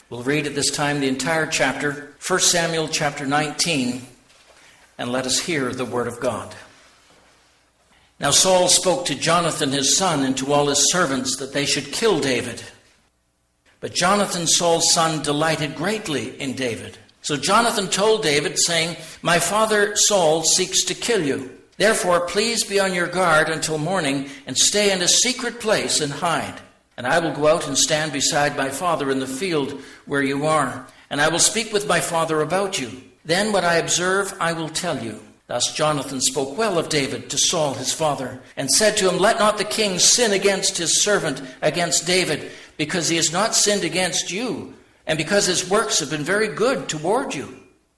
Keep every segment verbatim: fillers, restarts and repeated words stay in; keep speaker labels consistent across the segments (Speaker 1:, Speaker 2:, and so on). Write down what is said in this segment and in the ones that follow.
Speaker 1: We'll read at this time the entire chapter, First Samuel chapter nineteen, and let us hear the word of God. Now Saul spoke to Jonathan his son and to all his servants that they should kill David. But Jonathan, Saul's son, delighted greatly in David. So Jonathan told David, saying, My father Saul seeks to kill you. Therefore, please be on your guard until morning, and stay in a secret place and hide. And I will go out and stand beside my father in the field where you are, and I will speak with my father about you. Then what I observe I will tell you. Thus Jonathan spoke well of David to Saul his father, and said to him, Let not the king sin against his servant, against David, because he has not sinned against you, and because his works have been very good toward you.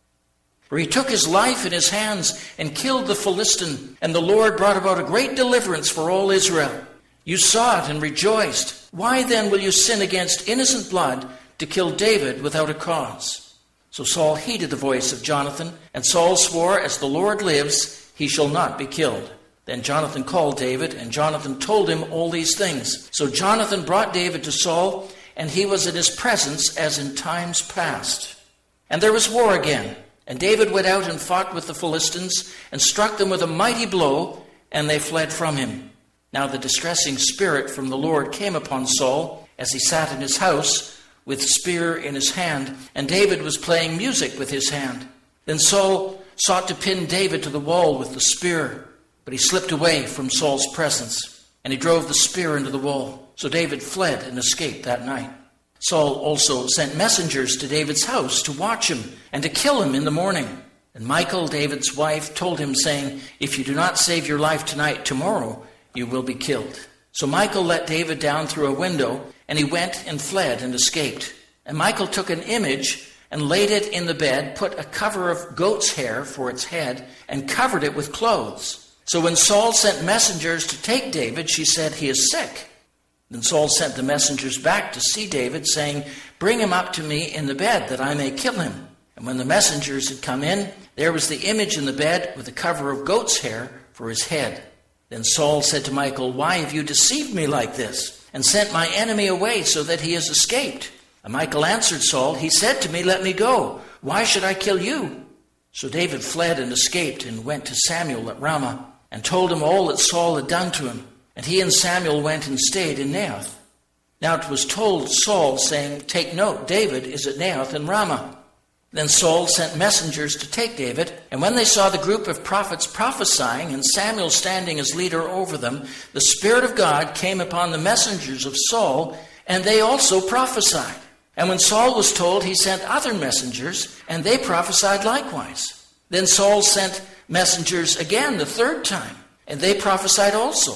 Speaker 1: For he took his life in his hands and killed the Philistine, and the Lord brought about a great deliverance for all Israel. You saw it and rejoiced. Why then will you sin against innocent blood to kill David without a cause? So Saul heeded the voice of Jonathan, and Saul swore, As the Lord lives, he shall not be killed. Then Jonathan called David, and Jonathan told him all these things. So Jonathan brought David to Saul, and he was in his presence as in times past. And there was war again, and David went out and fought with the Philistines, and struck them with a mighty blow, and they fled from him. Now the distressing spirit from the Lord came upon Saul, as he sat in his house, with spear in his hand, and David was playing music with his hand. Then Saul sought to pin David to the wall with the spear, but he slipped away from Saul's presence, and he drove the spear into the wall. So David fled and escaped that night. Saul also sent messengers to David's house to watch him and to kill him in the morning. And Michal, David's wife, told him, saying, If you do not save your life tonight, tomorrow you will be killed. So Michal let David down through a window, and he went and fled and escaped. And Michal took an image and laid it in the bed, put a cover of goat's hair for its head, and covered it with clothes. So when Saul sent messengers to take David, she said, He is sick. Then Saul sent the messengers back to see David, saying, Bring him up to me in the bed, that I may kill him. And when the messengers had come in, there was the image in the bed with a cover of goat's hair for his head. Then Saul said to Michal, Why have you deceived me like this, and sent my enemy away so that he has escaped? And Michal answered Saul, He said to me, Let me go. Why should I kill you? So David fled and escaped, and went to Samuel at Ramah, and told him all that Saul had done to him. And he and Samuel went and stayed in Naioth. Now it was told Saul, saying, Take note, David is at Naioth in Ramah. Then Saul sent messengers to take David, and when they saw the group of prophets prophesying, and Samuel standing as leader over them, the Spirit of God came upon the messengers of Saul, and they also prophesied. And when Saul was told, he sent other messengers, and they prophesied likewise. Then Saul sent messengers again the third time, and they prophesied also.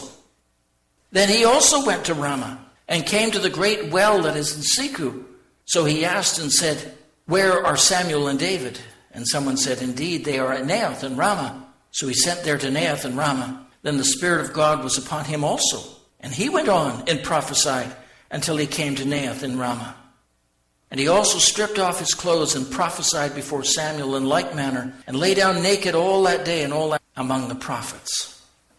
Speaker 1: Then he also went to Ramah, and came to the great well that is in Seku. So he asked and said, Where are Samuel and David? And someone said, Indeed, they are at Naioth and Ramah. So he sent there to Naioth and Ramah. Then the Spirit of God was upon him also. And he went on and prophesied until he came to Naioth and Ramah. And he also stripped off his clothes and prophesied before Samuel in like manner, and lay down naked all that day and all that among the prophets.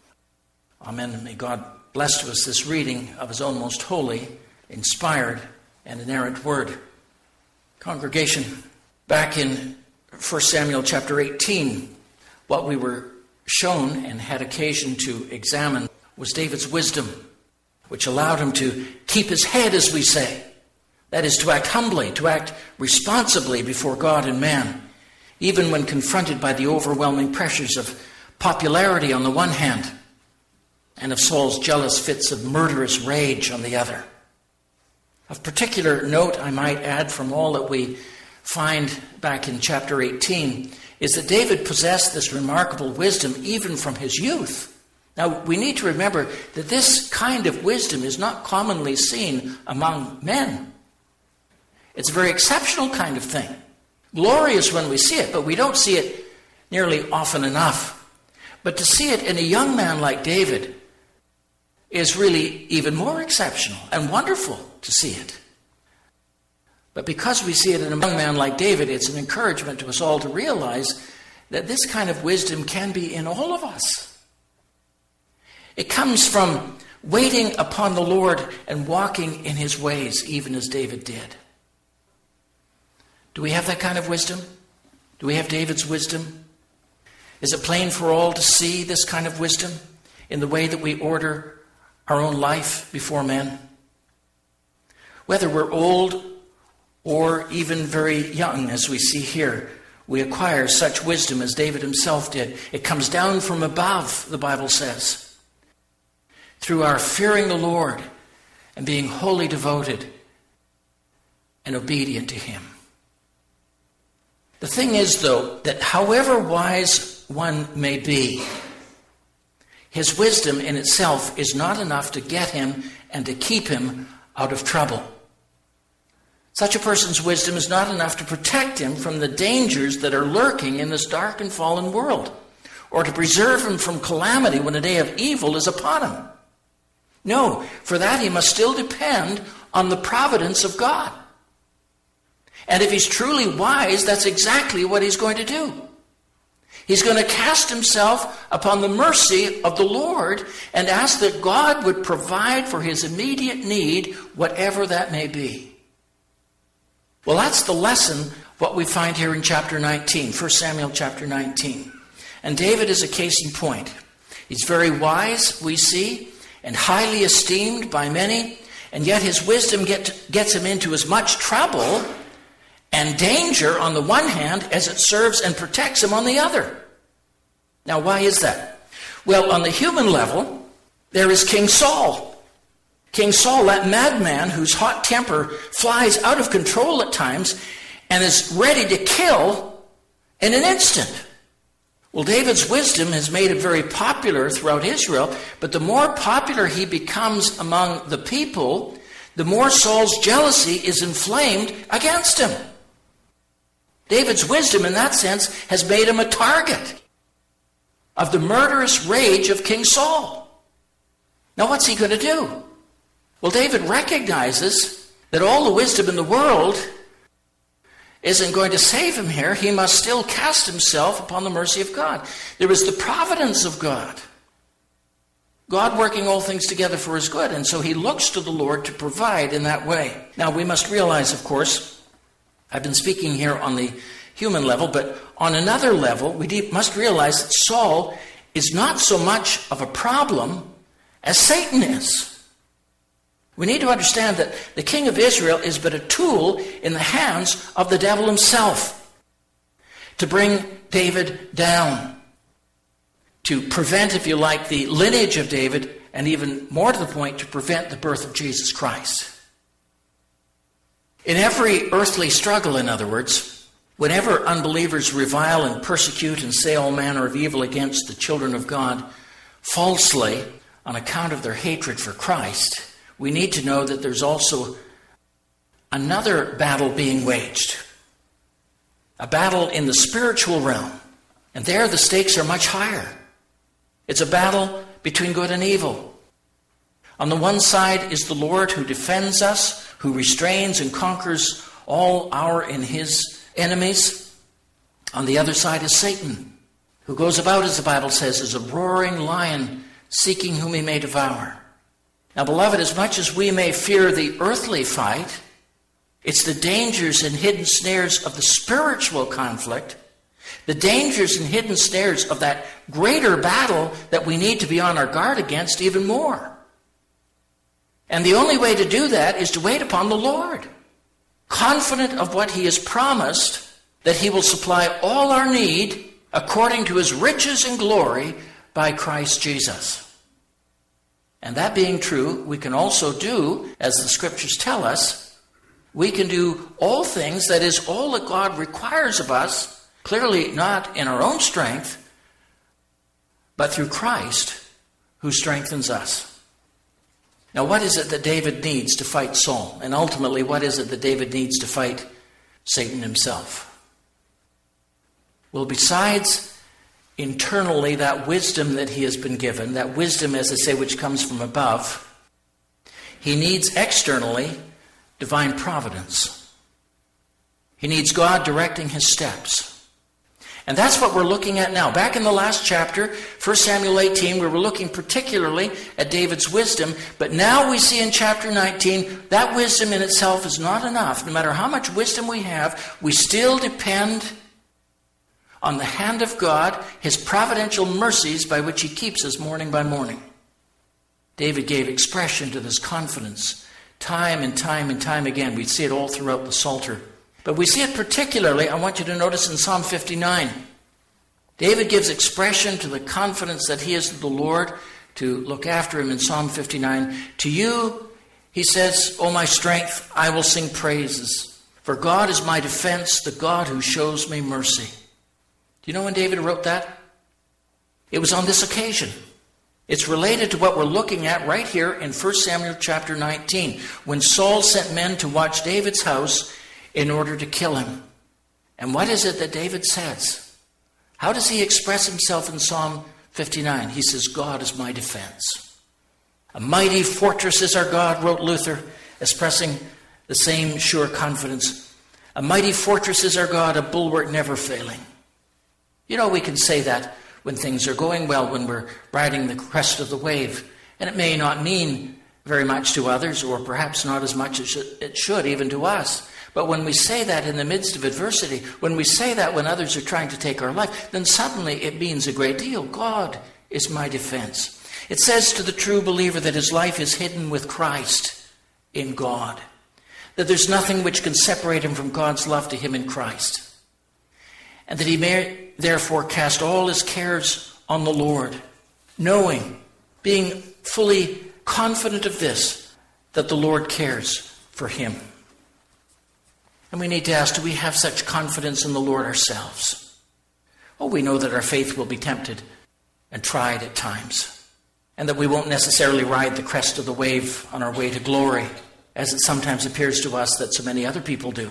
Speaker 1: Amen. And may God bless to us this reading of his own most holy, inspired, and inerrant word. Congregation, back in First Samuel chapter eighteen, what we were shown and had occasion to examine was David's wisdom, which allowed him to keep his head, as we say. That is, to act humbly, to act responsibly before God and man, even when confronted by the overwhelming pressures of popularity on the one hand, and of Saul's jealous fits of murderous rage on the other. Of particular note, I might add, from all that we find back in chapter eighteen, is that David possessed this remarkable wisdom even from his youth. Now, we need to remember that this kind of wisdom is not commonly seen among men. It's a very exceptional kind of thing. Glorious when we see it, but we don't see it nearly often enough. But to see it in a young man like David is really even more exceptional and wonderful to see it. But because we see it in a young man like David, it's an encouragement to us all to realize that this kind of wisdom can be in all of us. It comes from waiting upon the Lord and walking in his ways, even as David did. Do we have that kind of wisdom? Do we have David's wisdom? Is it plain for all to see this kind of wisdom in the way that we order our own life before men? Whether we're old or even very young, as we see here, we acquire such wisdom as David himself did. It comes down from above, the Bible says, through our fearing the Lord and being wholly devoted and obedient to him. The thing is, though, that however wise one may be, his wisdom in itself is not enough to get him and to keep him out of trouble. Such a person's wisdom is not enough to protect him from the dangers that are lurking in this dark and fallen world, or to preserve him from calamity when a day of evil is upon him. No, for that he must still depend on the providence of God. And if he's truly wise, that's exactly what he's going to do. He's going to cast himself upon the mercy of the Lord and ask that God would provide for his immediate need, whatever that may be. Well, that's the lesson, what we find here in chapter nineteen, First Samuel chapter nineteen. And David is a case in point. He's very wise, we see, and highly esteemed by many, and yet his wisdom get, gets him into as much trouble and danger on the one hand as it serves and protects him on the other. Now, why is that? Well, on the human level, there is King Saul. King Saul, that madman whose hot temper flies out of control at times and is ready to kill in an instant. Well, David's wisdom has made him very popular throughout Israel, but the more popular he becomes among the people, the more Saul's jealousy is inflamed against him. David's wisdom in that sense has made him a target of the murderous rage of King Saul. Now, what's he going to do? Well, David recognizes that all the wisdom in the world isn't going to save him here. He must still cast himself upon the mercy of God. There is the providence of God. God working all things together for his good. And so he looks to the Lord to provide in that way. Now, we must realize, of course, I've been speaking here on the human level, but on another level, we must realize that Saul is not so much of a problem as Satan is. We need to understand that the king of Israel is but a tool in the hands of the devil himself to bring David down, to prevent, if you like, the lineage of David, and even more to the point, to prevent the birth of Jesus Christ. In every earthly struggle, in other words, whenever unbelievers revile and persecute and say all manner of evil against the children of God falsely on account of their hatred for Christ, we need to know that there's also another battle being waged. A battle in the spiritual realm. And there the stakes are much higher. It's a battle between good and evil. On the one side is the Lord who defends us, who restrains and conquers all our and his enemies. On the other side is Satan, who goes about, as the Bible says, as a roaring lion, seeking whom he may devour. Now, beloved, as much as we may fear the earthly fight, it's the dangers and hidden snares of the spiritual conflict, the dangers and hidden snares of that greater battle that we need to be on our guard against even more. And the only way to do that is to wait upon the Lord, confident of what he has promised, that he will supply all our need according to his riches and glory by Christ Jesus. And that being true, we can also do, as the scriptures tell us, we can do all things, that is, all that God requires of us, clearly not in our own strength, but through Christ who strengthens us. Now, what is it that David needs to fight Saul? And ultimately, what is it that David needs to fight Satan himself? Well, besides internally that wisdom that he has been given, that wisdom, as I say, which comes from above, he needs externally divine providence. He needs God directing his steps. And that's what we're looking at now. Back in the last chapter, First Samuel eighteen, we were looking particularly at David's wisdom. But now we see in chapter nineteen, that wisdom in itself is not enough. No matter how much wisdom we have, we still depend on the hand of God, his providential mercies by which he keeps us morning by morning. David gave expression to this confidence time and time and time again. We see it all throughout the Psalter. But we see it particularly, I want you to notice, in Psalm fifty-nine. David gives expression to the confidence that he is the Lord to look after him in Psalm fifty-nine. To you, he says, O my strength, I will sing praises. For God is my defense, the God who shows me mercy. Do you know when David wrote that? It was on this occasion. It's related to what we're looking at right here in First Samuel chapter nineteen, when Saul sent men to watch David's house in order to kill him. And what is it that David says? How does he express himself in Psalm fifty-nine? He says, God is my defense. A mighty fortress is our God, wrote Luther, expressing the same sure confidence. A mighty fortress is our God, a bulwark never failing. You know, we can say that when things are going well, when we're riding the crest of the wave. And it may not mean very much to others, or perhaps not as much as it should even to us. But when we say that in the midst of adversity, when we say that when others are trying to take our life, then suddenly it means a great deal. God is my defense. It says to the true believer that his life is hidden with Christ in God, that there's nothing which can separate him from God's love to him in Christ, and that he may therefore cast all his cares on the Lord, knowing, being fully confident of this, that the Lord cares for him. And we need to ask, do we have such confidence in the Lord ourselves? Oh, we know that our faith will be tempted and tried at times, and that we won't necessarily ride the crest of the wave on our way to glory, as it sometimes appears to us that so many other people do.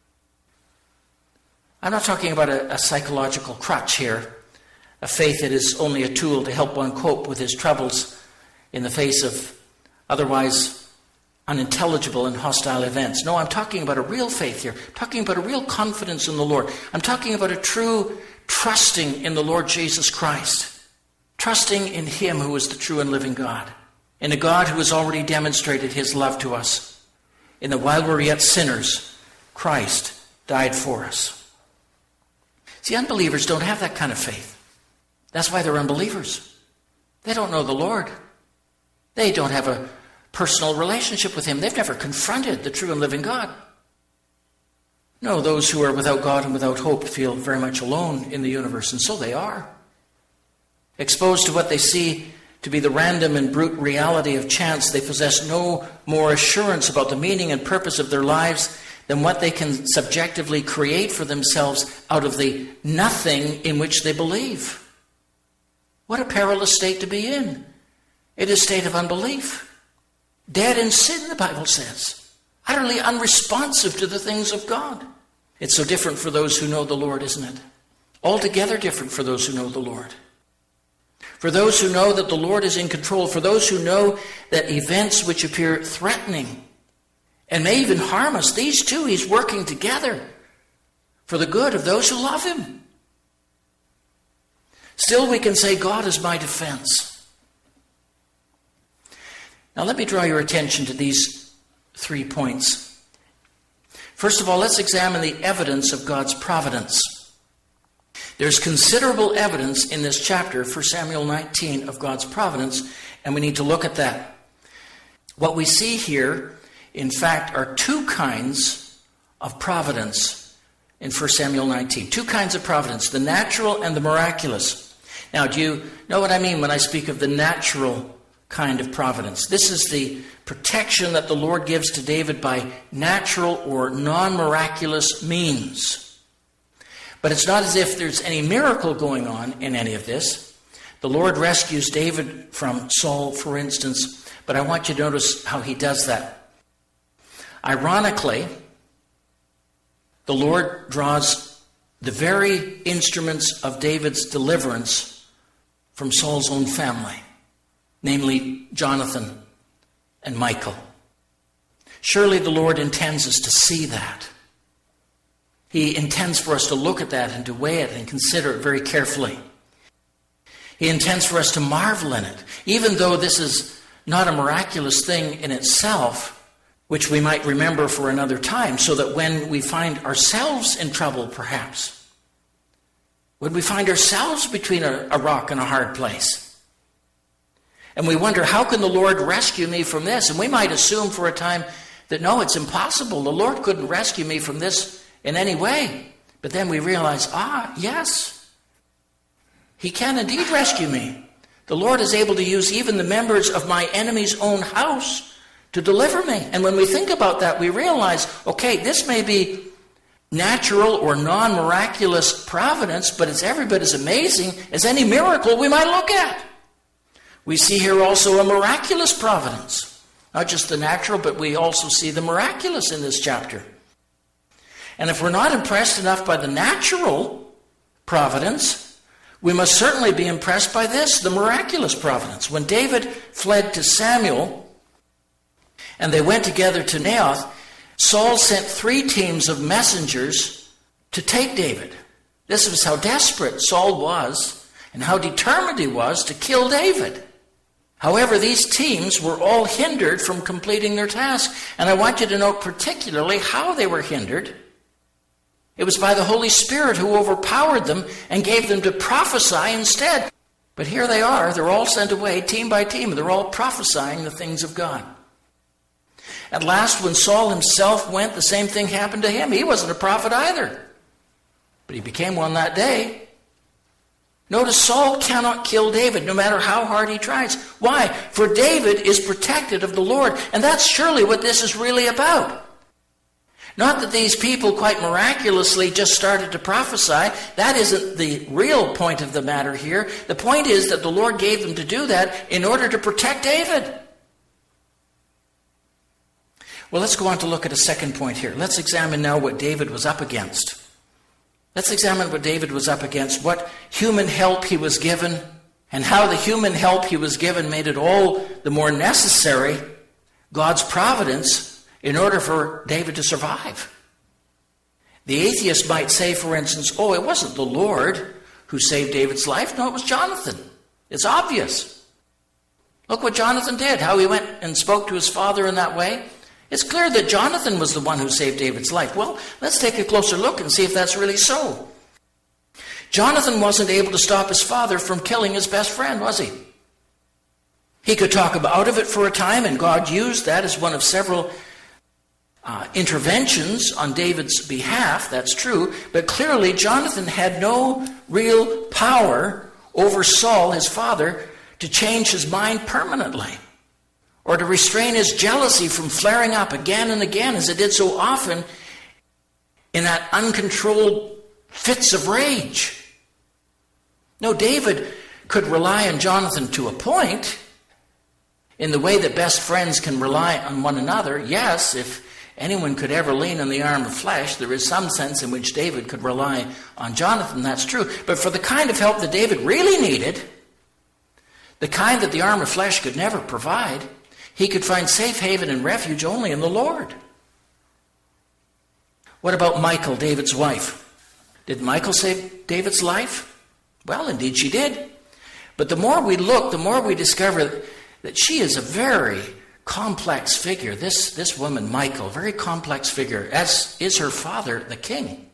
Speaker 1: I'm not talking about a, a psychological crutch here, a faith that is only a tool to help one cope with his troubles in the face of otherwise unintelligible and hostile events. No, I'm talking about a real faith here. I'm talking about a real confidence in the Lord. I'm talking about a true trusting in the Lord Jesus Christ. Trusting in him who is the true and living God. In a God who has already demonstrated his love to us. In that while we're yet sinners, Christ died for us. See, unbelievers don't have that kind of faith. That's why they're unbelievers. They don't know the Lord. They don't have a personal relationship with him. They've never confronted the true and living God. No, those who are without God and without hope feel very much alone in the universe, and so they are. Exposed to what they see to be the random and brute reality of chance, they possess no more assurance about the meaning and purpose of their lives than what they can subjectively create for themselves out of the nothing in which they believe. What a perilous state to be in. It is a state of unbelief. Dead in sin, the Bible says. Utterly unresponsive to the things of God. It's so different for those who know the Lord, isn't it? Altogether different for those who know the Lord. For those who know that the Lord is in control. For those who know that events which appear threatening and may even harm us, these two he's working together for the good of those who love him. Still we can say, God is my defense. Now let me draw your attention to these three points. First of all, let's examine the evidence of God's providence. There's considerable evidence in this chapter, First Samuel nineteen, of God's providence, and we need to look at that. What we see here, in fact, are two kinds of providence in First Samuel nineteen. Two kinds of providence, the natural and the miraculous. Now, do you know what I mean when I speak of the natural kind of providence? This is the protection that the Lord gives to David by natural or non-miraculous means. But it's not as if there's any miracle going on in any of this. The Lord rescues David from Saul, for instance, but I want you to notice how he does that. Ironically, the Lord draws the very instruments of David's deliverance from Saul's own family, namely Jonathan and Michal. Surely the Lord intends us to see that. He intends for us to look at that and to weigh it and consider it very carefully. He intends for us to marvel in it, even though this is not a miraculous thing in itself, which we might remember for another time, so that when we find ourselves in trouble, perhaps, when we find ourselves between a, a rock and a hard place, and we wonder, how can the Lord rescue me from this? And we might assume for a time that, no, it's impossible. The Lord couldn't rescue me from this in any way. But then we realize, ah, yes, He can indeed rescue me. The Lord is able to use even the members of my enemy's own house to deliver me. And when we think about that, we realize, okay, this may be natural or non-miraculous providence, but it's every bit as amazing as any miracle we might look at. We see here also a miraculous providence. Not just the natural, but we also see the miraculous in this chapter. And if we're not impressed enough by the natural providence, we must certainly be impressed by this, the miraculous providence. When David fled to Samuel, and they went together to Naioth, Saul sent three teams of messengers to take David. This was how desperate Saul was and how determined he was to kill David. However, these teams were all hindered from completing their task. And I want you to note particularly how they were hindered. It was by the Holy Spirit who overpowered them and gave them to prophesy instead. But here they are. They're all sent away, team by team. They're all prophesying the things of God. At last, when Saul himself went, the same thing happened to him. He wasn't a prophet either. But he became one that day. Notice Saul cannot kill David, no matter how hard he tries. Why? For David is protected of the Lord. And that's surely what this is really about. Not that these people quite miraculously just started to prophesy. That isn't the real point of the matter here. The point is that the Lord gave them to do that in order to protect David. Well, let's go on to look at a second point here. Let's examine now what David was up against. Let's examine what David was up against, what human help he was given, and how the human help he was given made it all the more necessary, God's providence, in order for David to survive. The atheist might say, for instance, oh, it wasn't the Lord who saved David's life. No, it was Jonathan. It's obvious. Look what Jonathan did, how he went and spoke to his father in that way. It's clear that Jonathan was the one who saved David's life. Well, let's take a closer look and see if that's really so. Jonathan wasn't able to stop his father from killing his best friend, was he? He could talk him out of it for a time, and God used that as one of several uh, interventions on David's behalf. That's true. But clearly, Jonathan had no real power over Saul, his father, to change his mind permanently, or to restrain his jealousy from flaring up again and again, as it did so often in that uncontrolled fits of rage. No, David could rely on Jonathan to a point, in the way that best friends can rely on one another. Yes, if anyone could ever lean on the arm of flesh, there is some sense in which David could rely on Jonathan, that's true. But for the kind of help that David really needed, the kind that the arm of flesh could never provide, he could find safe haven and refuge only in the Lord. What about Michal, David's wife? Did Michal save David's life? Well, indeed she did. But the more we look, the more we discover that she is a very complex figure. This, this woman, Michal, very complex figure, as is her father, the king.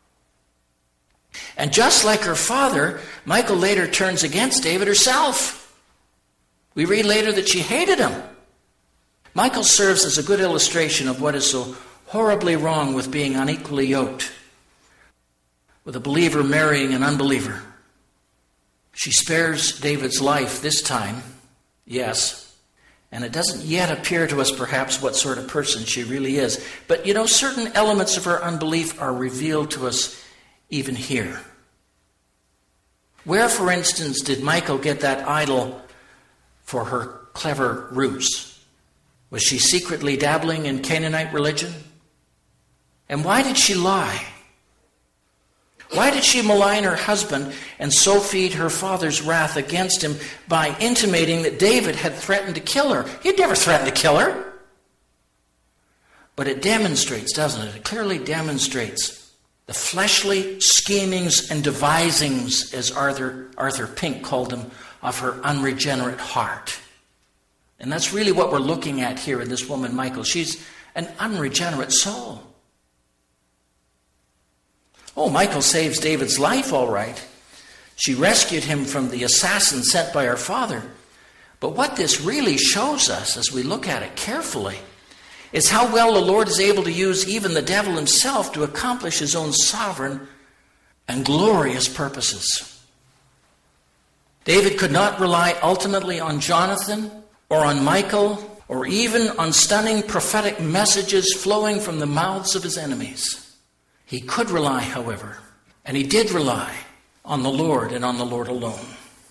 Speaker 1: And just like her father, Michal later turns against David herself. We read later that she hated him. Michal serves as a good illustration of what is so horribly wrong with being unequally yoked, with a believer marrying an unbeliever. She spares David's life this time, yes, and it doesn't yet appear to us perhaps what sort of person she really is. But, you know, certain elements of her unbelief are revealed to us even here. Where, for instance, did Michal get that idol for her clever ruse? Was she secretly dabbling in Canaanite religion? And why did she lie? Why did she malign her husband and so feed her father's wrath against him by intimating that David had threatened to kill her? He'd never threatened to kill her. But it demonstrates, doesn't it? It clearly demonstrates the fleshly schemings and devisings, as Arthur, Arthur Pink called them, of her unregenerate heart. And that's really what we're looking at here in this woman, Michal. She's an unregenerate soul. Oh, Michal saves David's life, all right. She rescued him from the assassin sent by her father. But what this really shows us, as we look at it carefully, is how well the Lord is able to use even the devil himself to accomplish his own sovereign and glorious purposes. David could not rely ultimately on Jonathan or on Michal or even on stunning prophetic messages flowing from the mouths of his enemies. He could rely, however, and he did rely on the Lord and on the Lord alone.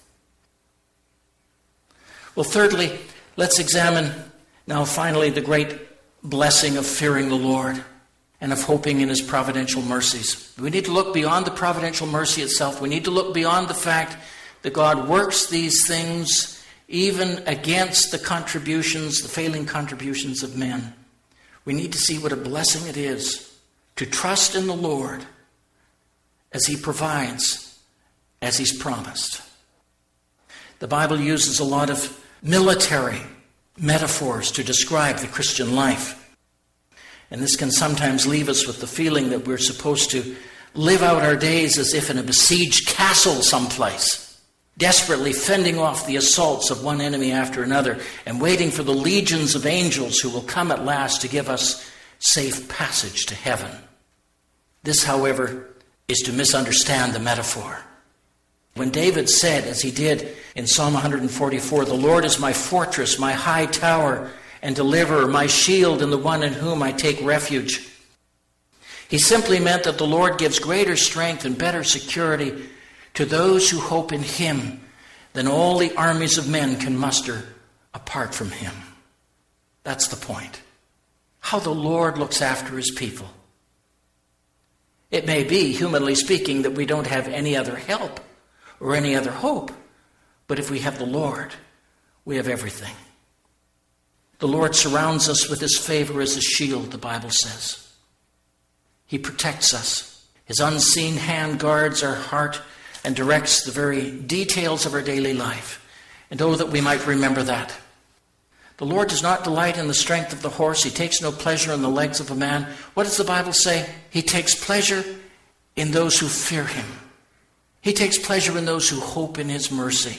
Speaker 1: Well, thirdly, let's examine now finally the great blessing of fearing the Lord and of hoping in his providential mercies. We need to look beyond the providential mercy itself. We need to look beyond the fact that God works these things even against the contributions, the failing contributions of men. We need to see what a blessing it is to trust in the Lord as he provides, as he's promised. The Bible uses a lot of military metaphors to describe the Christian life. And this can sometimes leave us with the feeling that we're supposed to live out our days as if in a besieged castle someplace, desperately fending off the assaults of one enemy after another and waiting for the legions of angels who will come at last to give us safe passage to heaven. This, however, is to misunderstand the metaphor. When David said, as he did in Psalm one forty-four, "The Lord is my fortress, my high tower and deliverer, my shield and the one in whom I take refuge," he simply meant that the Lord gives greater strength and better security to those who hope in him than all the armies of men can muster apart from him. That's the point. How the Lord looks after his people. It may be, humanly speaking, that we don't have any other help or any other hope. But if we have the Lord, we have everything. The Lord surrounds us with his favor as a shield, the Bible says. He protects us. His unseen hand guards our heart and directs the very details of our daily life. And oh, that we might remember that. The Lord does not delight in the strength of the horse. He takes no pleasure in the legs of a man. What does the Bible say? He takes pleasure in those who fear him. He takes pleasure in those who hope in his mercy.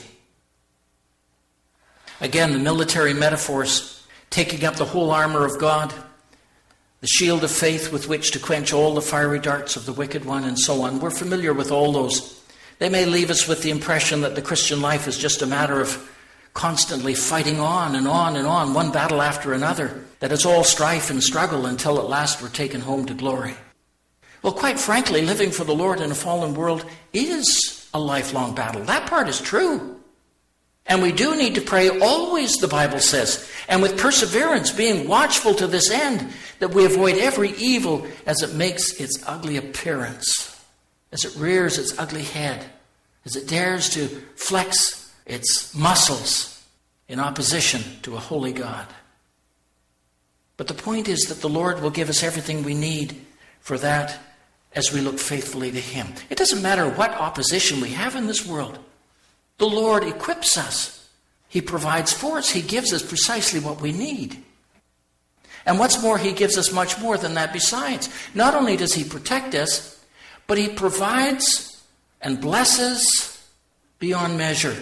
Speaker 1: Again, the military metaphors, taking up the whole armor of God, the shield of faith with which to quench all the fiery darts of the wicked one, and so on. We're familiar with all those. They may leave us with the impression that the Christian life is just a matter of constantly fighting on and on and on, one battle after another, that it's all strife and struggle until at last we're taken home to glory. Well, quite frankly, living for the Lord in a fallen world is a lifelong battle. That part is true. And we do need to pray always, the Bible says, and with perseverance, being watchful to this end, that we avoid every evil as it makes its ugly appearance, as it rears its ugly head, as it dares to flex its muscles in opposition to a holy God. But the point is that the Lord will give us everything we need for that as we look faithfully to him. It doesn't matter what opposition we have in this world. The Lord equips us. He provides for us. He gives us precisely what we need. And what's more, he gives us much more than that besides. Not only does he protect us, but he provides and blesses beyond measure.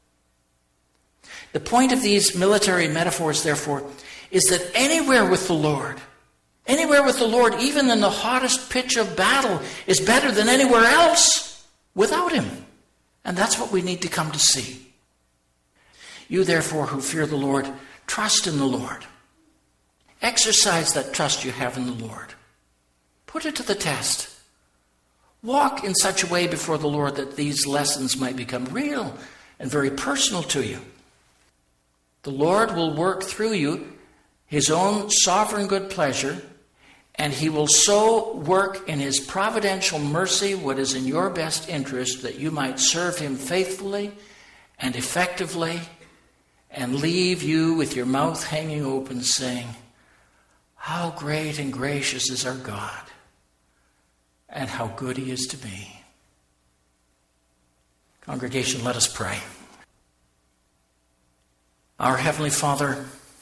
Speaker 1: The point of these military metaphors, therefore, is that anywhere with the Lord, anywhere with the Lord, even in the hottest pitch of battle, is better than anywhere else without him. And that's what we need to come to see. You, therefore, who fear the Lord, trust in the Lord. Exercise that trust you have in the Lord. Put it to the test. Walk in such a way before the Lord that these lessons might become real and very personal to you. The Lord will work through you his own sovereign good pleasure, and he will so work in his providential mercy what is in your best interest, that you might serve him faithfully and effectively and leave you with your mouth hanging open saying, "How great and gracious is our God. and how good he is to me. Congregation, let us pray. Our Heavenly Father,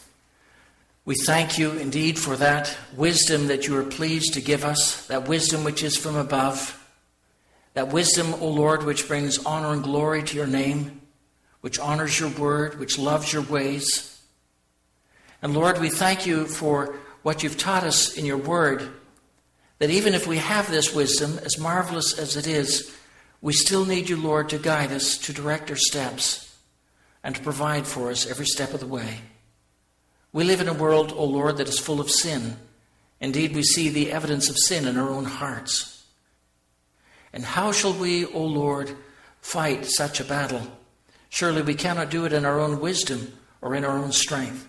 Speaker 1: we thank you indeed for that wisdom that you are pleased to give us, that wisdom which is from above, that wisdom, O Lord, which brings honor and glory to your name, which honors your word, which loves your ways. And Lord, we thank you for what you've taught us in your word, that even if we have this wisdom, as marvelous as it is, we still need you, Lord, to guide us, to direct our steps, and to provide for us every step of the way. We live in a world, O Lord, that is full of sin. Indeed, we see the evidence of sin in our own hearts. And how shall we, O Lord, fight such a battle? Surely we cannot do it in our own wisdom or in our own strength.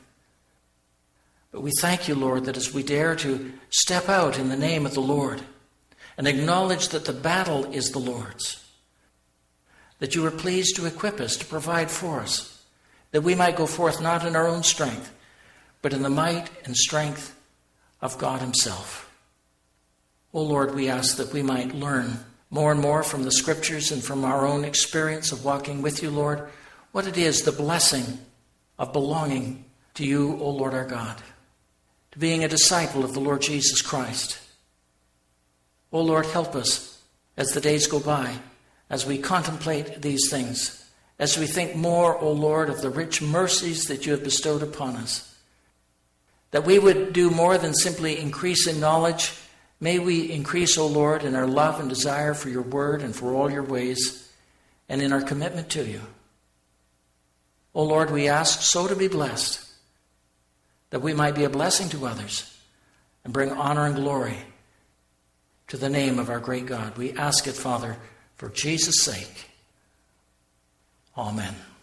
Speaker 1: But we thank you, Lord, that as we dare to step out in the name of the Lord and acknowledge that the battle is the Lord's, that you are pleased to equip us, to provide for us, that we might go forth not in our own strength, but in the might and strength of God himself. O Lord, we ask that we might learn more and more from the Scriptures and from our own experience of walking with you, Lord, what it is, the blessing of belonging to you, O Lord our God, to being a disciple of the Lord Jesus Christ. O Lord, help us as the days go by, as we contemplate these things, as we think more, O Lord, of the rich mercies that you have bestowed upon us, that we would do more than simply increase in knowledge. May we increase, O Lord, in our love and desire for your word and for all your ways, and in our commitment to you. O Lord, we ask so to be blessed, that we might be a blessing to others and bring honor and glory to the name of our great God. We ask it, Father, for Jesus' sake. Amen.